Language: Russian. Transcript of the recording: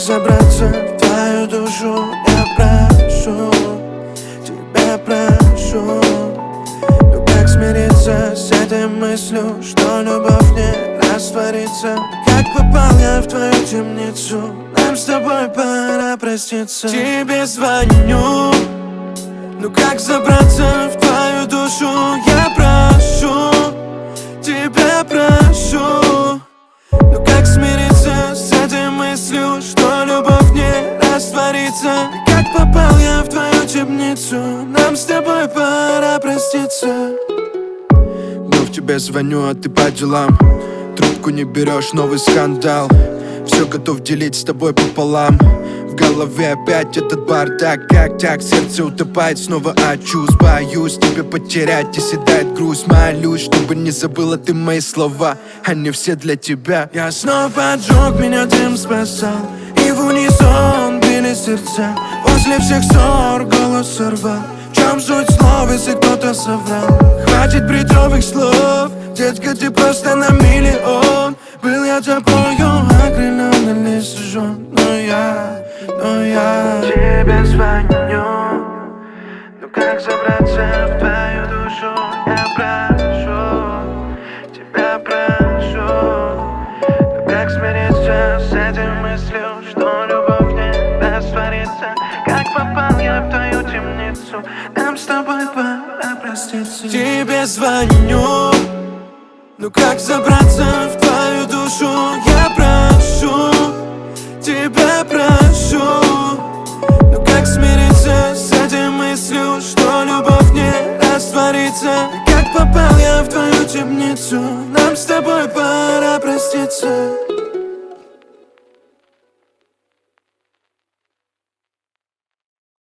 забраться в твою душу? Я прошу, тебя прошу. Ну как смириться с этой мыслью, что любовь не растворится? Как попал я в твою темницу? Нам с тобой пора проститься. Тебе звоню, ну как забраться в твою душу? Я прошу, тебя прошу. Ну как смириться с этой мыслью, что любовь не растворится? Как попал я в твою темницу? Нам с тобой пора проститься. Вновь тебе звоню, а ты по делам. Трубку не берешь, новый скандал. Все готов делить с тобой пополам. В голове опять этот бардак. Как так, сердце утопает, снова очусь. Боюсь тебя потерять и седает грусть. Молюсь, чтобы не забыла ты мои слова. Они все для тебя. Я снова поджег, меня дым спасал. И в унисон били сердца. После всех ссор голос сорвал. В чем суть слов, если кто-то соврал? Хватит бредовых слов, детка, ты просто на миллион. Был я тобою окрылен или сожжен. Но я тебе звоню. Ну как забраться в твою душу? Я прошу, тебя прошу. Ну как смириться с этой мыслью, что любовь не растворится? Как попал я в твою темницу? Нам с тобой пора проститься. Тебе звоню, ну как забраться в твою душу? Я прошу, тебя прошу. Ну как смириться с этой мыслью, что любовь не растворится? Как попал я в твою темницу? Нам с тобой пора проститься.